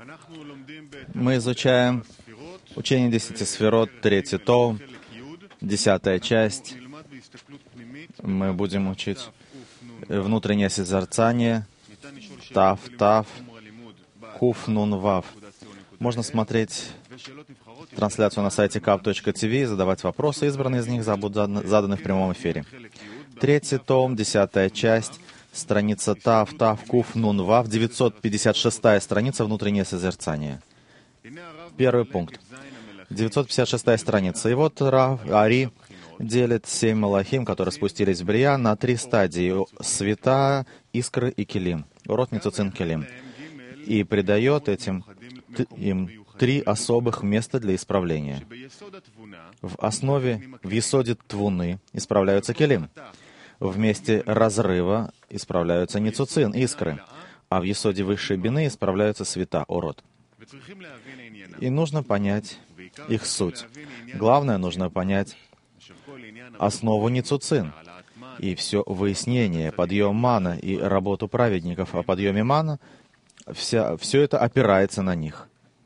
Мы изучаем учение 10 сферот, 3 том, 10 часть. Мы будем учить внутреннее созерцание, Тав, Куф, Нун, Вав. Можно смотреть трансляцию на сайте kav.tv и задавать вопросы. Избранные из них будут заданы в прямом эфире. 3 том, 10 часть, страница Тав, Куф, Нун, Вав, 956 страница «Внутреннее созерцание». Первый пункт. 956 страница. И вот Рав Ари делит 7 малахим, которые спустились в Брия, на 3 стадии — света, искры и келим, урод, ницуцин, келим, и придает им 3 особых места для исправления. В основе, в есоде твуны исправляются келим, в месте разрыва исправляются ницуцин, искры, а в есоде высшей бины исправляются света, урод. И нужно понять их суть. Главное, нужно понять основу ницуцин и все выяснение, подъем мана и работу праведников о подъеме мана, все это опирается на них.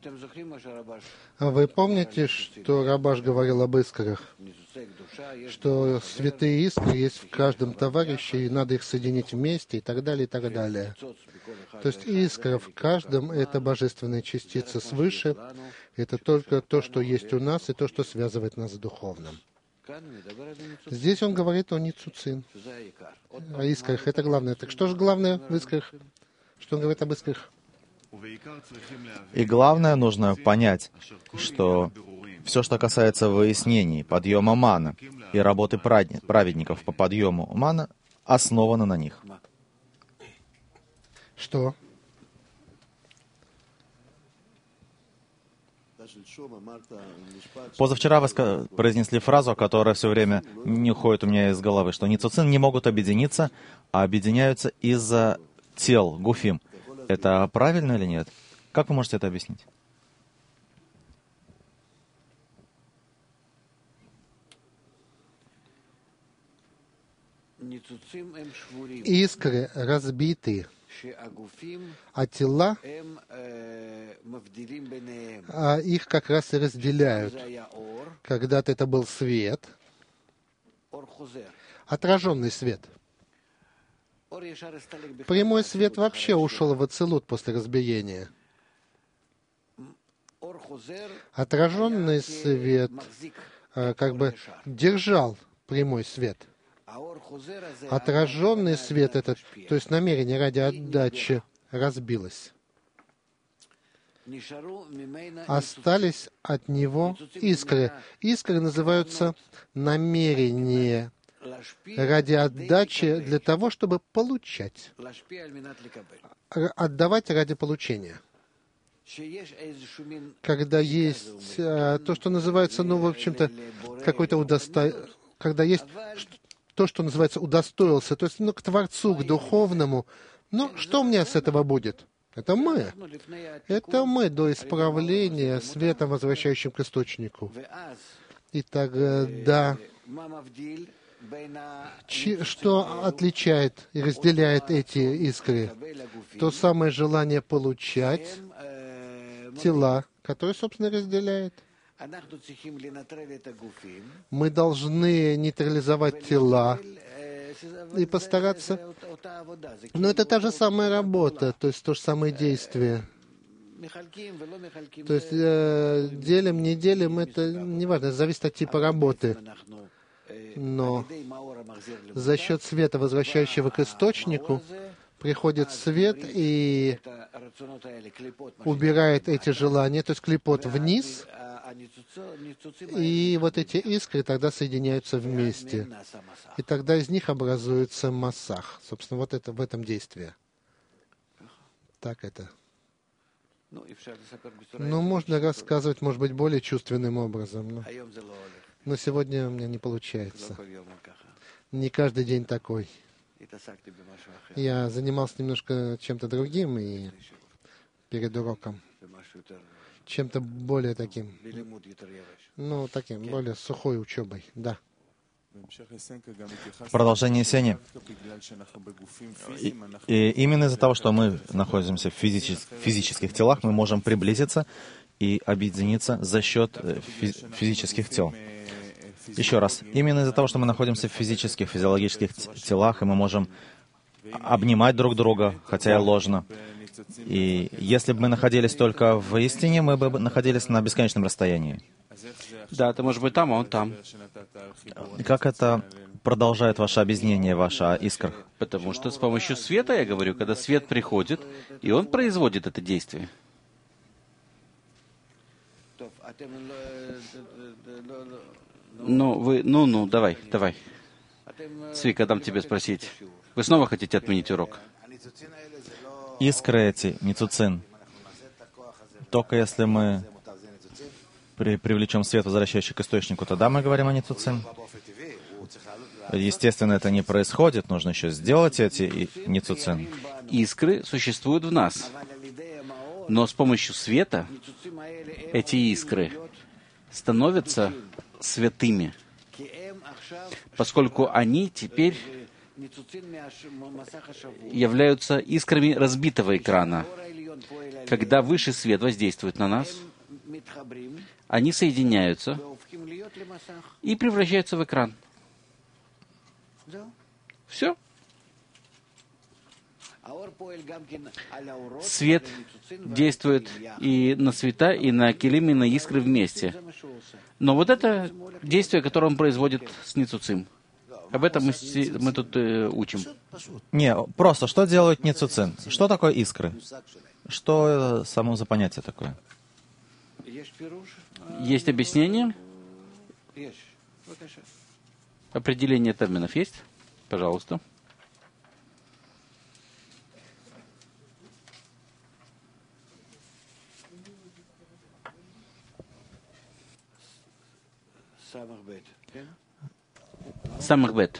Вы помните, что Рабаш говорил об искрах? Что святые искры есть в каждом товарище, и надо их соединить вместе, и так далее, и так далее. То есть искра в каждом — это божественная частица свыше, это только то, что есть у нас, и то, что связывает нас с духовным. Здесь он говорит о ницуцин, о искрах. Это главное. Так что же главное в искрах? Что он говорит об искрах? И главное, нужно понять, что все, что касается выяснений, подъема мана и работы праведников по подъему мана, основано на них. Что? Позавчера вы произнесли фразу, которая все время не уходит у меня из головы, что ницуцин не могут объединиться, а объединяются из-за тел, гуфим. Это правильно или нет? Как вы можете это объяснить? Искры разбиты, а тела, их как раз и разделяют. Когда-то это был свет, отраженный свет. Прямой свет вообще ушел в ацилут после разбиения. Отраженный свет как бы держал прямой свет. Отраженный свет, этот, то есть намерение ради отдачи, разбилось. Остались от него искры. Искры называются намерение ради отдачи для того, чтобы получать. Отдавать ради получения. Когда есть то, что называется, в общем-то, какой-то когда есть то, что называется удостоился, то есть к Творцу, к духовному, что у меня с этого будет? Это мы. Это мы до исправления светом, возвращающим к источнику. И тогда что отличает и разделяет эти искры? То самое желание получать тела, которые, собственно, разделяет. Мы должны нейтрализовать тела и постараться... Но это та же самая работа, то есть то же самое действие. То есть делим, не делим, это не важно, это зависит от типа работы. Но за счет света, возвращающего к источнику, приходит свет и убирает эти желания, то есть клипот вниз, и вот эти искры тогда соединяются вместе. И тогда из них образуется массах. Собственно, вот это в этом действии. Так это. Можно рассказывать, может быть, более чувственным образом. Но сегодня у меня не получается. Не каждый день такой. Я занимался немножко чем-то другим и перед уроком. Чем-то более таким, таким, более сухой учебой, да. В продолжении Сени, и именно из-за того, что мы находимся в физических телах, мы можем приблизиться и объединиться за счет физических тел. Еще раз, именно из-за того, что мы находимся в физиологических телах, и мы можем обнимать друг друга, хотя и ложно. И если бы мы находились только в истине, мы бы находились на бесконечном расстоянии. Да, ты можешь быть там, а он там. И как это продолжает ваше объяснение, ваша искра? Потому что с помощью света, я говорю, когда свет приходит, и он производит это действие. Давай. Цвика, дам тебе спросить. Вы снова хотите отменить урок? Искры эти, ницуцин, только если мы привлечем свет, возвращающий к источнику, тогда мы говорим о ницуцин. Естественно, это не происходит, нужно еще сделать эти ницуцин. Искры существуют в нас, но с помощью света эти искры становятся святыми, поскольку они теперь являются искрами разбитого экрана. Когда высший свет воздействует на нас, они соединяются и превращаются в экран. Все. Свет действует и на света, и на килим, и на искры вместе. Но вот это действие, которое он производит с ницуцим. Об этом мы тут учим. Не, просто что делают ницуцин? Что такое искры? Что само за понятие такое? Есть объяснение? Определение терминов есть? Пожалуйста. Самахбет.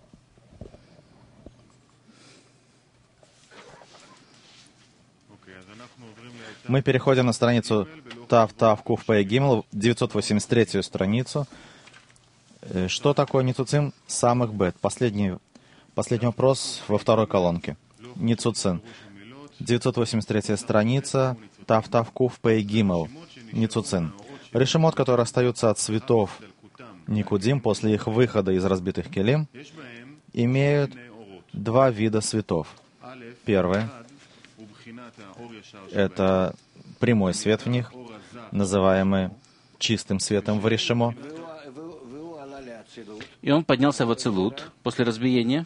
Мы переходим на страницу Тав Кув Пэй Гимл, 983 страницу. Что такое ницуцин самых бет? Последний вопрос во второй колонке. Ницуцин. 983 страница, Тав Кув Пэй Гимл. Ницуцин. Решемот, которые остаются от цветов Никудим после их выхода из разбитых келим, имеют два вида светов. Первое — это прямой свет в них, называемый чистым светом в решемо. И он поднялся в Ацилут после разбиения.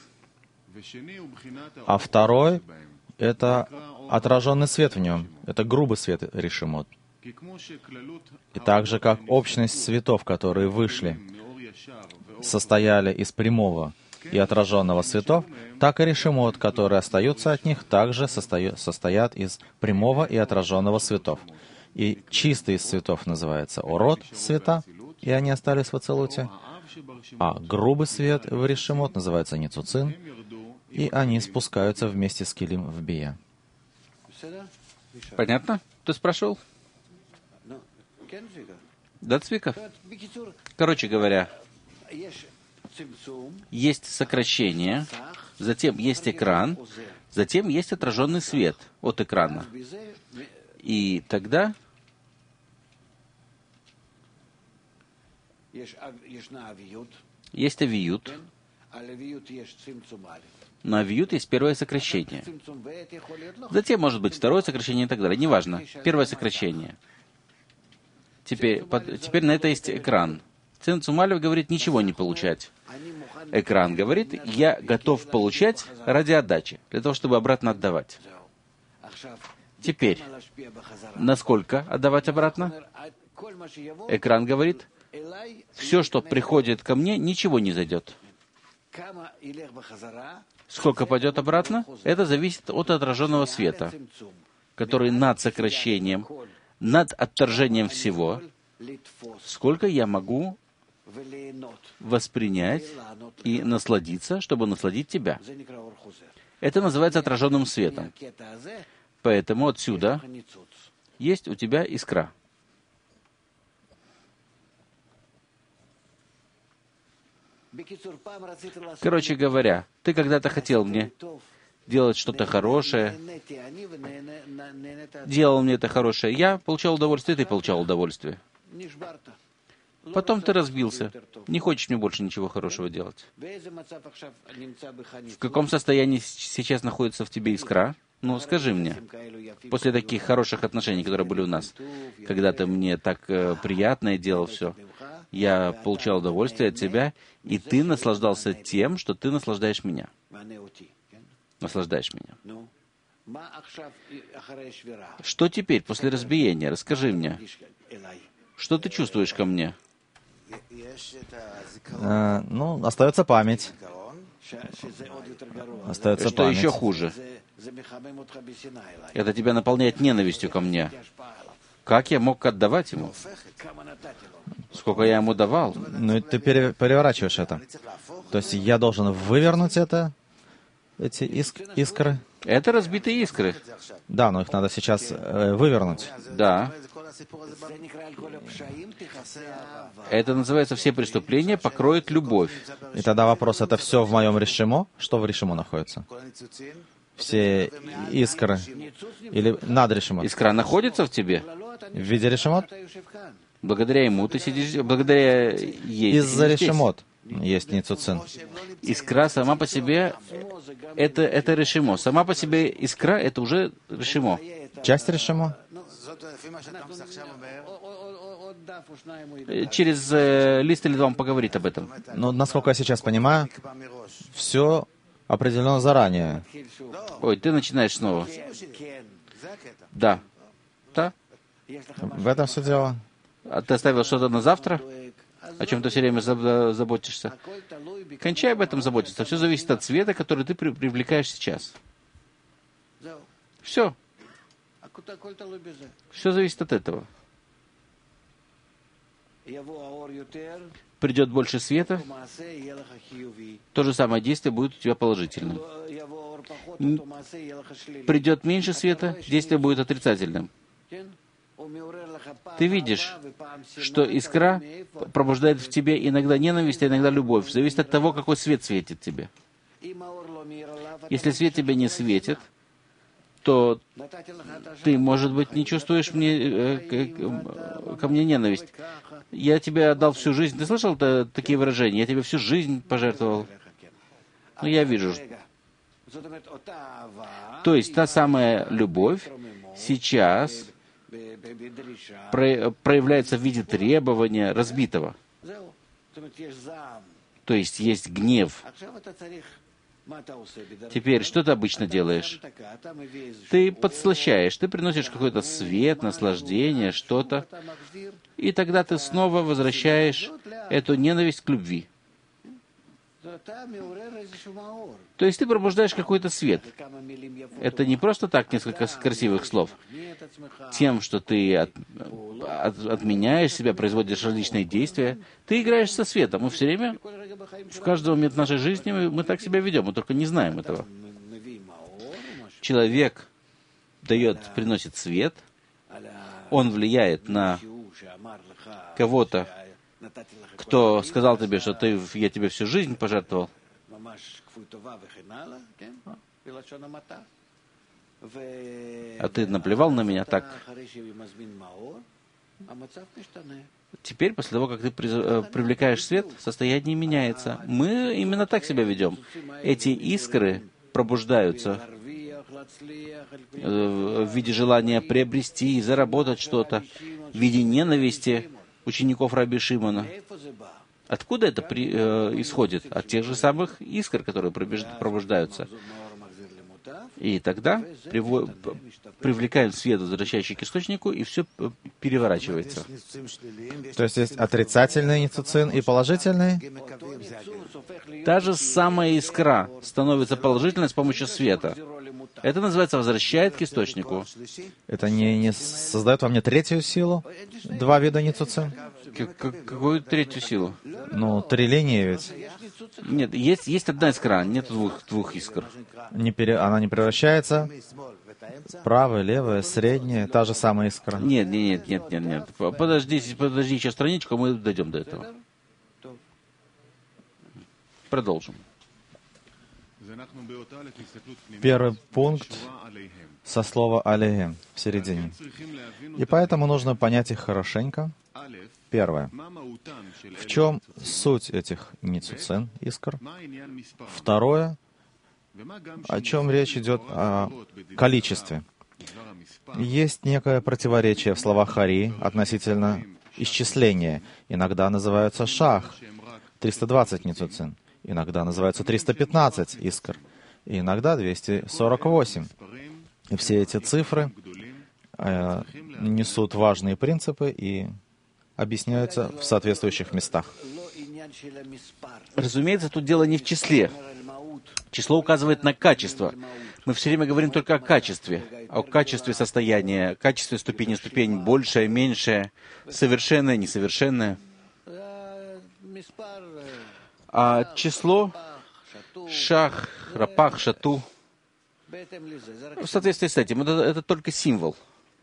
А второй — это отраженный свет в нем. Это грубый свет решемот. И так же, как общность светов, которые вышли, состояли из прямого и отраженного светов, так и решемот, которые остаются от них, также состоят из прямого и отраженного светов. И чистый из цветов называется ород, света, и они остались в Ацилуте. А грубый свет в решемот называется ницуцин, и они спускаются вместе с килим в бия. Понятно? Ты спрашивал? Да, Цвика? Короче говоря, есть сокращение, затем есть экран, затем есть отраженный свет от экрана. И тогда есть авиют. На авиют есть первое сокращение. Затем может быть второе сокращение и так далее. Неважно. Первое сокращение. Теперь на это есть экран. Цин Цумалев говорит, ничего не получать. Экран говорит, я готов получать ради отдачи, для того, чтобы обратно отдавать. Теперь, насколько отдавать обратно? Экран говорит, все, что приходит ко мне, ничего не зайдет. Сколько пойдет обратно? Это зависит от отраженного света, который над сокращением, над отторжением всего, сколько я могу воспринять и насладиться, чтобы насладить тебя. Это называется отраженным светом. Поэтому отсюда есть у тебя искра. Короче говоря, ты когда-то хотел мне делать что-то хорошее, делал мне это хорошее, я получал удовольствие, ты получал удовольствие. Потом ты разбился, не хочешь мне больше ничего хорошего делать. В каком состоянии сейчас находится в тебе искра? Ну, скажи мне, после таких хороших отношений, которые были у нас, когда ты мне так приятно и делал все, я получал удовольствие от тебя, и ты наслаждался тем, что ты наслаждаешь меня. Наслаждаешь меня. Что теперь, после разбиения? Расскажи мне. Что ты чувствуешь ко мне? Ну, остается память. Остается Что память. еще хуже? Это тебя наполняет ненавистью ко мне. Как я мог отдавать ему? Сколько я ему давал? Ну, и ты переворачиваешь это. То есть я должен вывернуть эти искры? Это разбитые искры. Да, но их надо сейчас вывернуть. Да. Это называется «все преступления покроет любовь». И тогда вопрос, это все в моем решимо? Что в решимо находится? Все искры? Или над решимо? Искра находится в тебе? В виде решимот? Благодаря ему ты сидишь, благодаря ей. Из-за решимот есть ницуцин. Искра сама по себе — это решимо. Сама по себе искра — это уже решимо. Часть решимо? Через лист или два он поговорит об этом. Но, насколько я сейчас понимаю, все определено заранее. Ой, ты начинаешь снова. Да. Да. В этом все дело. А ты оставил что-то на завтра? О чем ты все время заботишься? Кончай об этом заботиться. Все зависит от цвета, который ты привлекаешь сейчас. Все. Все зависит от этого. Придет больше света, то же самое действие будет у тебя положительным. Придет меньше света, действие будет отрицательным. Ты видишь, что искра пробуждает в тебе иногда ненависть, а иногда любовь. Зависит от того, какой свет светит тебе. Если свет тебе не светит, то ты, может быть, не чувствуешь ко мне ненависть. Я тебе отдал всю жизнь. Ты слышал такие выражения? Я тебе всю жизнь пожертвовал. Ну, я вижу. То есть та самая любовь сейчас проявляется в виде требования разбитого. То есть есть гнев. Теперь, что ты обычно делаешь? Ты подслащаешь, ты приносишь какой-то свет, наслаждение, что-то, и тогда ты снова возвращаешь эту ненависть к любви. То есть ты пробуждаешь какой-то свет. Это не просто так несколько красивых слов. Тем, что ты отменяешь себя, производишь различные действия, ты играешь со светом. Мы все время, в каждый момент нашей жизни мы так себя ведем, мы только не знаем этого. Человек приносит свет, он влияет на кого-то, кто сказал тебе, что я тебе всю жизнь пожертвовал. А ты наплевал на меня так. Теперь, после того, как ты привлекаешь свет, состояние меняется. Мы именно так себя ведем. Эти искры пробуждаются в виде желания приобрести и заработать что-то, в виде ненависти учеников Раби Шимона. Откуда это исходит? От тех же самых искр, которые пробуждаются. И тогда привлекаем свет, возвращающий к источнику, и все переворачивается. То есть есть отрицательный ницуцин и положительный? Та же самая искра становится положительной с помощью света. Это называется возвращает к источнику. Это не создает во мне третью силу? Два вида ницуцин? Какую третью силу? Ну, три линии ведь. Нет, есть одна искра, нет двух искр. Она не превращается? Правая, левая, средняя, та же самая искра? Нет. Подожди еще страничку, мы дойдем до этого. продолжим. Первый пункт со слова «алейхем» в середине. И поэтому нужно понять их хорошенько. Первое. В чем суть этих ницуцин, искр? Второе. О чем речь идет о количестве. Есть некое противоречие в словах Ари относительно исчисления. Иногда называются шах, 320 ницуцин. Иногда называются 315 искр. И иногда 248. И все эти цифры несут важные принципы и объясняются в соответствующих местах. Разумеется, тут дело не в числе. Число указывает на качество. Мы все время говорим только о качестве. О качестве состояния, качестве ступень, большее, меньшее, совершенное, несовершенное. А число шах, рапах, шату, в соответствии с этим, это только символ.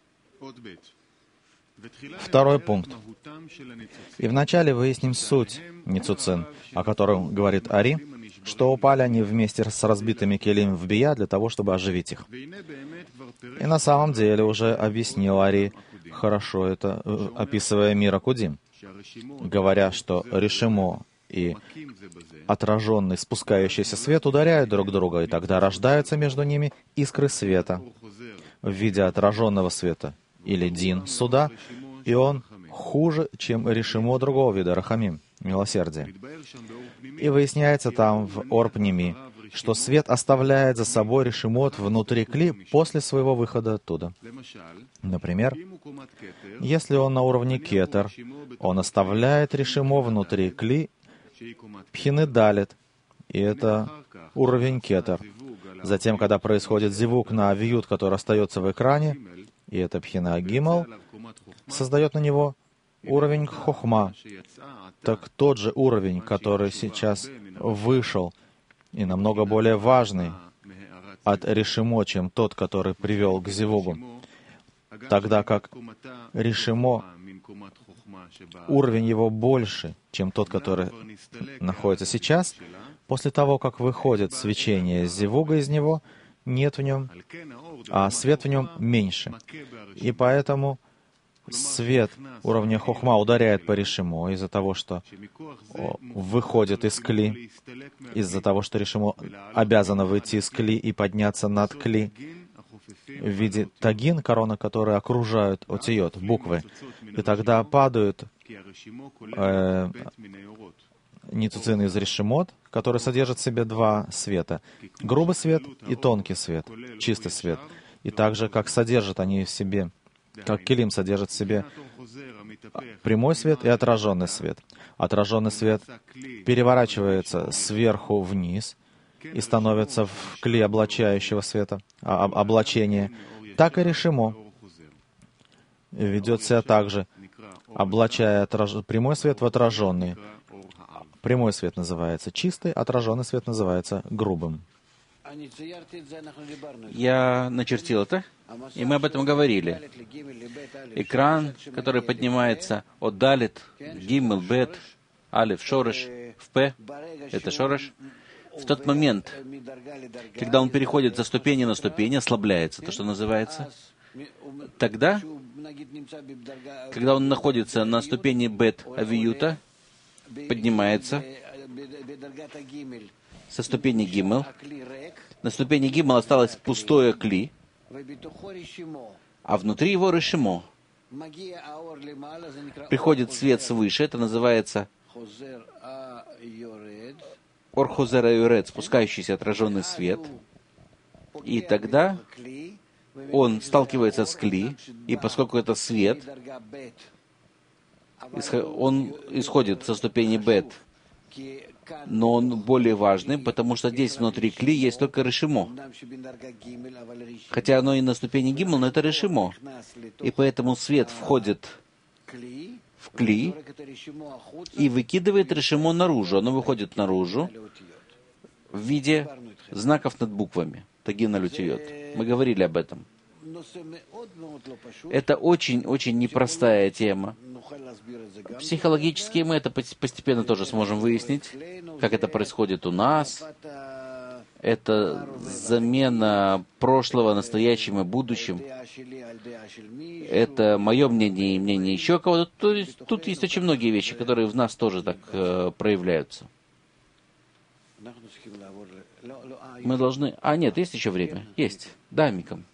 Второй пункт. И вначале выясним суть ницуцин, о котором говорит Ари, что упали они вместе с разбитыми келим в бия для того, чтобы оживить их. И на самом деле уже объяснил Ари хорошо это, описывая мир Акудим, говоря, что решимо и отраженный спускающийся свет ударяют друг друга, и тогда рождаются между ними искры света в виде отраженного света, или дин суда, и он хуже, чем решимо другого вида, рахамим, милосердие. И выясняется там в Орпними, что свет оставляет за собой решимот внутри кли после своего выхода оттуда. Например, если он на уровне кетер, он оставляет решимо внутри кли пхины далит, и это уровень кетер. Затем, когда происходит зивук на авиют, который остается в экране, и это пхина гимал, создает на него уровень хохма. Так тот же уровень, который сейчас вышел и намного более важный от решимо, чем тот, который привел к зивугу, тогда как решимо, уровень его больше, чем тот, который находится сейчас, после того, как выходит свечение зивуга из него, нет в нем, а свет в нем меньше. И поэтому свет уровня хохма ударяет по решимо из-за того, что выходит из кли, из-за того, что решимо обязано выйти из кли и подняться над кли в виде тагин, корона, которые окружают отиот, буквы. И тогда падают ницуцин из решимот, который содержит в себе два света. Грубый свет и тонкий свет, чистый свет. И так же, как содержат они в себе, как килим содержит в себе прямой свет и отраженный свет. Отраженный свет переворачивается сверху вниз и становится в кли облачающего света, облачения. Так и решимо ведет себя так же, облачая прямой свет в отраженный. Прямой свет называется чистый, отраженный свет называется грубым. Я начертил это, и мы об этом говорили. Экран, который поднимается от далит, гиммел, бет, алиф, шореш, в п, это шореш. В тот момент, когда он переходит со ступени на ступень, ослабляется, то, что называется, тогда, когда он находится на ступени бет авиюта, поднимается со ступени гиммел. На ступени гиммел осталось пустое кли, а внутри его решимо. Приходит свет свыше, это называется орхозер айорет, спускающийся отраженный свет. И тогда он сталкивается с кли, и поскольку это свет, он исходит со ступени бет, но он более важный, потому что здесь внутри кли есть только решимо. Хотя оно и на ступени гиммел, но это решимо. И поэтому свет входит в кли и выкидывает решимо наружу. Оно выходит наружу в виде знаков над буквами. Тагин алютиот. Мы говорили об этом. Это очень-очень непростая тема. Психологически мы это постепенно тоже сможем выяснить, как это происходит у нас. Это замена прошлого настоящим и будущим. Это мое мнение и мнение еще кого-то. То есть, тут есть очень многие вещи, которые в нас тоже так проявляются. Мы должны... нет, есть еще время. Есть. Да, Микам.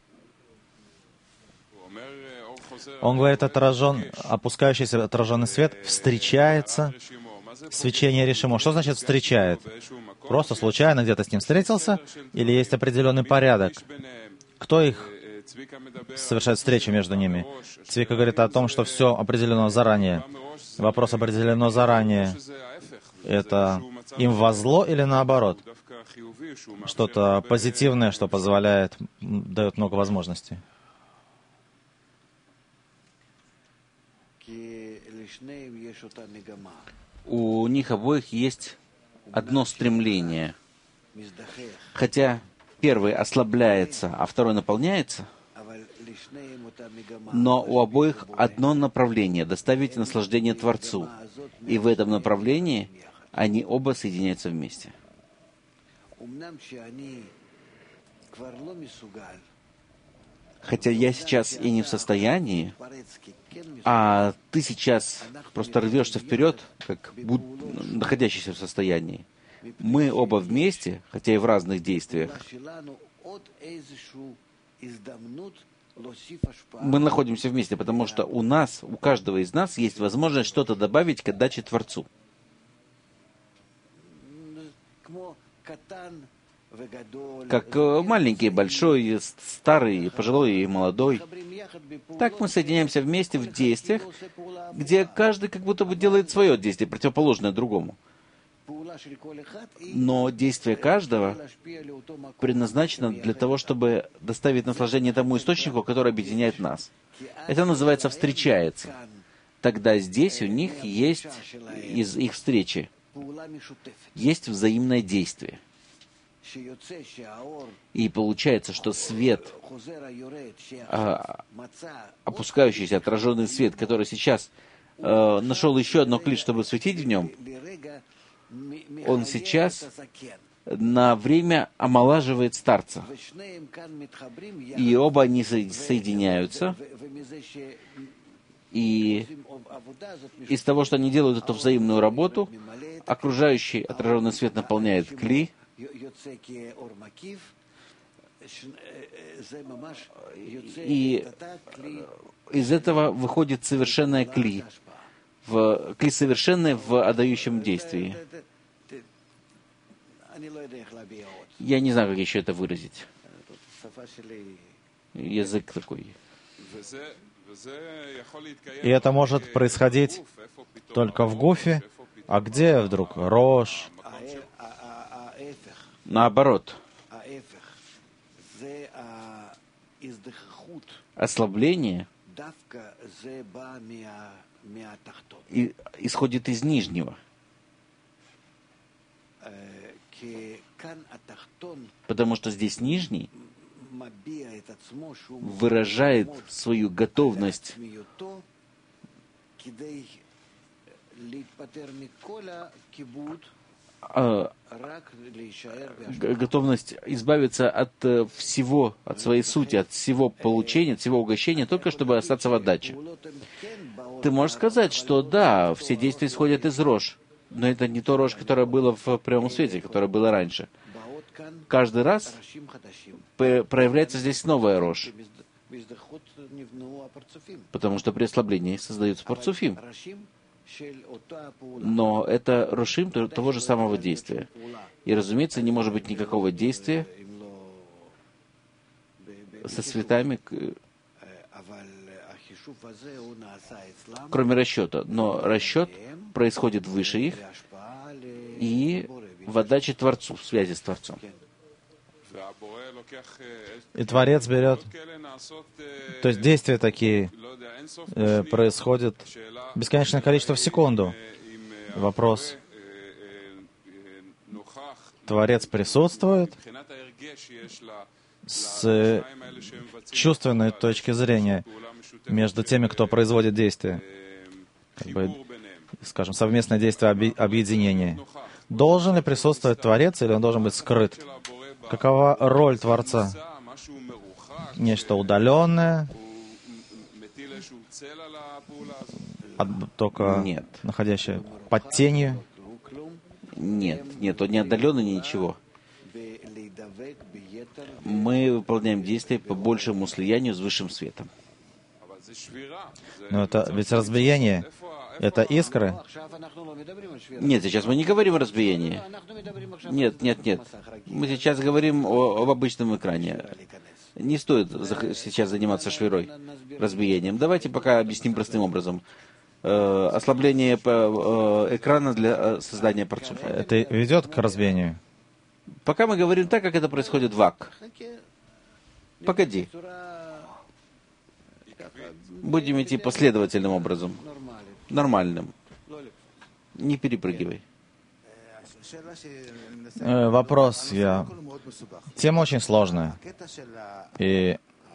Он говорит, опускающийся отраженный свет встречается свечение решимо. Что значит встречает? Просто случайно где-то с ним встретился? Или есть определенный порядок? Кто их совершает встречу между ними? Цвика говорит о том, что все определено заранее. Вопрос определено заранее. Это им во зло или наоборот? Что-то позитивное, что позволяет, дает много возможностей. У них обоих есть одно стремление. Хотя первый ослабляется, а второй наполняется, но у обоих одно направление — доставить наслаждение Творцу. И в этом направлении они оба соединяются вместе. Хотя я сейчас и не в состоянии, а ты сейчас просто рвешься вперед, как находящийся в состоянии. Мы оба вместе, хотя и в разных действиях, мы находимся вместе, потому что у каждого из нас есть возможность что-то добавить к отдаче Творцу. Как маленький, большой, старый, пожилой и молодой. Так мы соединяемся вместе в действиях, где каждый как будто бы делает свое действие, противоположное другому. Но действие каждого предназначено для того, чтобы доставить наслаждение тому источнику, который объединяет нас. Это называется «встречается». Тогда здесь у них есть, из их встречи, есть взаимное действие. И получается, что свет, опускающийся, отраженный свет, который сейчас нашел еще одно кли, чтобы светить в нем, он сейчас на время омолаживает старца. И оба они соединяются. И из того, что они делают эту взаимную работу, окружающий отраженный свет наполняет кли, и из этого выходит совершенное кли. Кли совершенное в отдающем действии. Я не знаю, как еще это выразить. Язык такой. И это может происходить только в гуфе. А где вдруг Рош? Наоборот. Ослабление исходит из нижнего. Потому что здесь нижний выражает свою готовность готовность избавиться от всего, от своей сути, от всего получения, от всего угощения, только чтобы остаться в отдаче. Ты можешь сказать, что да, все действия исходят из Рош, но это не то Рош, которое было в прямом свете, которое было раньше. Каждый раз проявляется здесь новая Рош, потому что при ослаблении создается парцуфим. Но это рошим того же самого действия. И, разумеется, не может быть никакого действия со цветами, кроме расчета. Но расчет происходит выше их и в отдаче Творцу, в связи с Творцом. И Творец берет... То есть действия такие происходят бесконечное количество в секунду. Вопрос. Творец присутствует с чувственной точки зрения между теми, кто производит действия. скажем, совместное действие объединения. Должен ли присутствовать Творец, или он должен быть скрыт? Какова роль Творца? Нечто удаленное, только Нет. находящее под тенью? Нет, он не отдаленный, ничего. Мы выполняем действия по большему слиянию с высшим светом. Но это ведь разбиение. Это искры? Нет, сейчас мы не говорим о разбиении. Нет. Мы сейчас говорим об обычном экране. Не стоит сейчас заниматься швирой, разбиением. Давайте пока объясним простым образом. Ослабление экрана для создания парцуфа. Это ведет к разбиению? Пока мы говорим так, как это происходит в ак. Погоди. Будем идти последовательным образом. Нормальным. Не перепрыгивай. Вопрос Тема очень сложная. И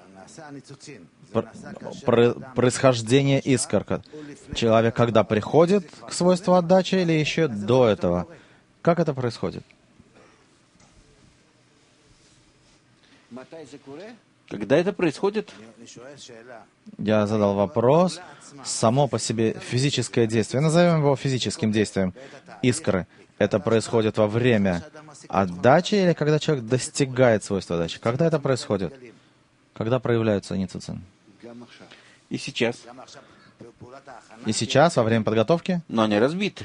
происхождение искр. Человек когда приходит к свойству отдачи или еще до этого? Как это происходит? Когда это происходит? Я задал вопрос. Само по себе физическое действие, назовем его физическим действием, искры, это происходит во время отдачи или когда человек достигает свойства отдачи? Когда это происходит? Когда проявляются ницуцин? И сейчас. И сейчас, во время подготовки? Но они разбиты.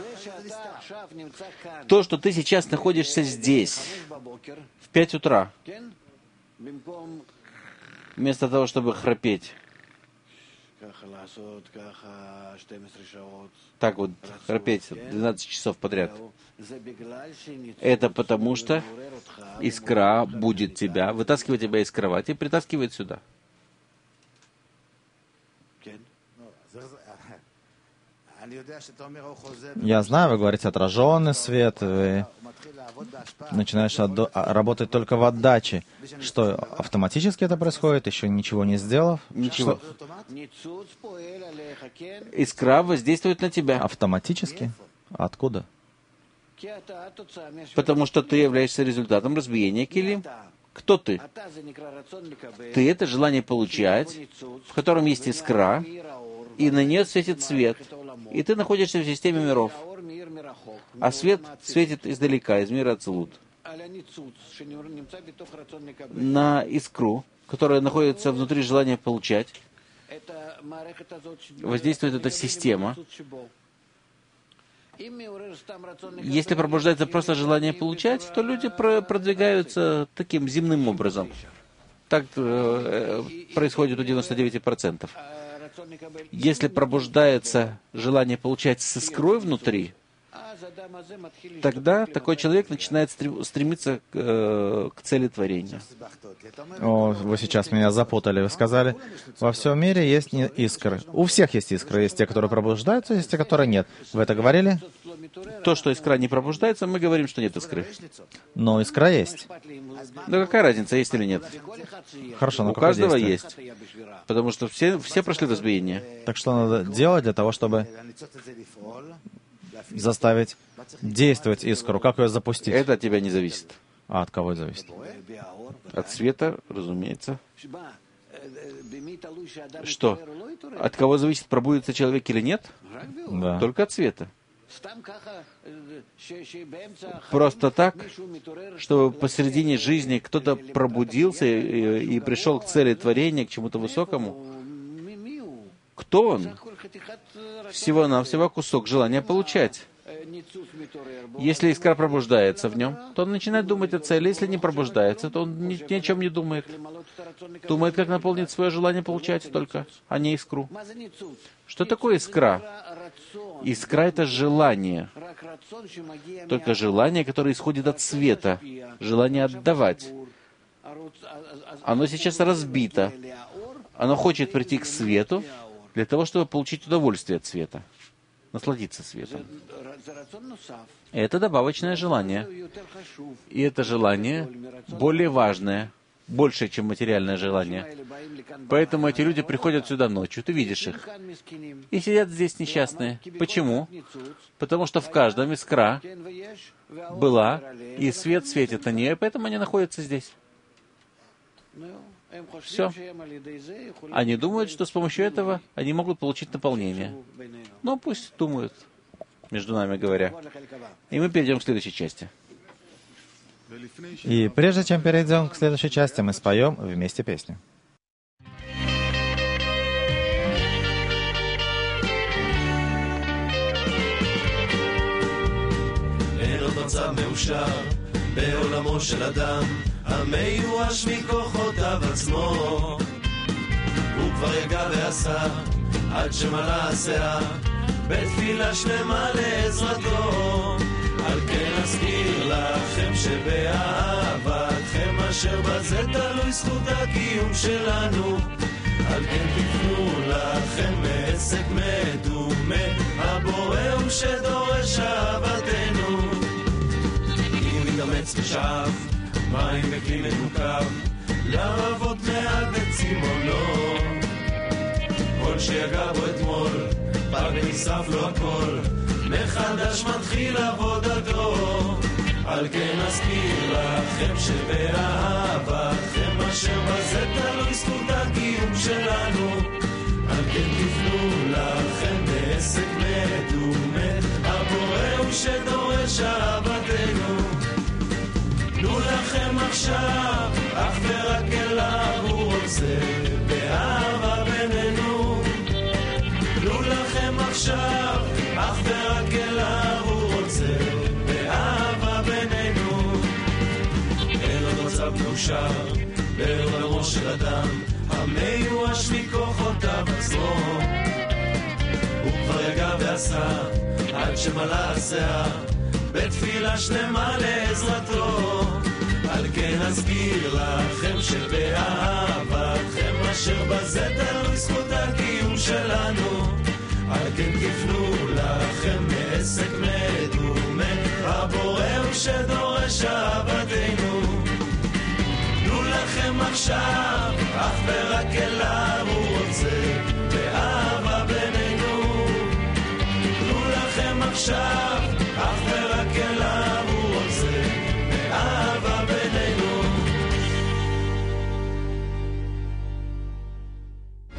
То, что ты сейчас находишься здесь, в 5 утра, вместо того, чтобы храпеть, так вот, храпеть 12 часов подряд, это потому что искра будет тебя, вытаскивать тебя из кровати и притаскивает сюда. Я знаю, вы говорите отраженный свет, вы начинаешь работать только в отдаче. Что, автоматически это происходит, еще ничего не сделав? Ничего. Искра воздействует на тебя. Автоматически? Откуда? Потому что ты являешься результатом разбиения килим. Кто ты? Ты — это желание получать, в котором есть искра, и на нее светит свет. И ты находишься в системе миров. А свет светит издалека, из мира Ацилут. На искру, которая находится внутри желания получать, воздействует эта система. Если пробуждается просто желание получать, то люди продвигаются таким земным образом. Так происходит у 99%. Если пробуждается желание получать с искрой внутри, тогда такой человек начинает стремиться к цели творения. Вы сейчас меня запутали. Вы сказали, во всем мире есть искры. У всех есть искры. Есть те, которые пробуждаются, есть те, которые нет. Вы это говорили? То, что искра не пробуждается, мы говорим, что нет искры. Но искра есть. Да какая разница, есть или нет? Хорошо, но у каждого есть. Потому что все прошли разбиение. Так что надо делать для того, чтобы заставить действовать искру? Как ее запустить? Это от тебя не зависит. А от кого это зависит? От света, разумеется. Что? От кого зависит, пробудится человек или нет? Да. Только от света. Просто так, чтобы посередине жизни кто-то пробудился и пришел к цели творения, к чему-то высокому. Кто он? Всего-навсего кусок желания получать. Если искра пробуждается в нем, то он начинает думать о цели. Если не пробуждается, то он ни о чем не думает. Думает, как наполнить свое желание получать только, а не искру. Что такое искра? Искра — это желание. Только желание, которое исходит от света. Желание отдавать. Оно сейчас разбито. Оно хочет прийти к свету для того, чтобы получить удовольствие от света. Насладиться светом. Это добавочное желание. И это желание более важное, больше, чем материальное желание. Поэтому эти люди приходят сюда ночью, ты видишь их, и сидят здесь несчастные. Почему? Потому что в каждом искра была, и свет светит на нее, поэтому они находятся здесь. Все. Они думают, что с помощью этого они могут получить наполнение. Ну, пусть думают, между нами говоря. И мы перейдем к следующей части. И прежде чем перейдем к следующей части, мы споем вместе песню. מצב מאושר בעולמו של אדם המיואש מכוחותיו עצמו הוא כבר יגע ועשה עד שמלא הסאה בתפילה שלמה לעזרתו על כן אזכיר לכם שבאהבתכם אשר בזה תלוי זכות הקיום שלנו על כן תפנו לכם מעסק מדומה הבורא הוא שדורש אהבתנו מתאמץ ושאף, מים בכלי מנוקב, לרבות מעט בצימונו. כל שיגע בו אתמול, פג ונשרף לו הכל, מחדש מתחיל עבודתו. על כן אזכיר לכם שבאהבתכם אשר בזה תלוי זכות הקיום שלנו. על כן תפנו לכם בעסק מדומה, הבורא הוא שדורש אהבתנו. תנו לכם עכשיו, אך ורק אליו הוא רוצה, באהבה בינינו. תנו לכם עכשיו, אך ורק אליו הוא רוצה, באהבה בינינו. אין עוד מצב מאושר, בעולמו של אדם, המיואש מכוחותיו עצמו. הוא כבר יגע ועשה, עד שמלא הסאה, בתפילה שלמה לעזרתו. על כן אזכיר לכם שבאהבתכם אשר בזה תלוי זכות הקיום שלנו. על כן תפנו לכם מעסק מדומה, הבורא הוא שדורש אהבתנו. תנו לכם עכשיו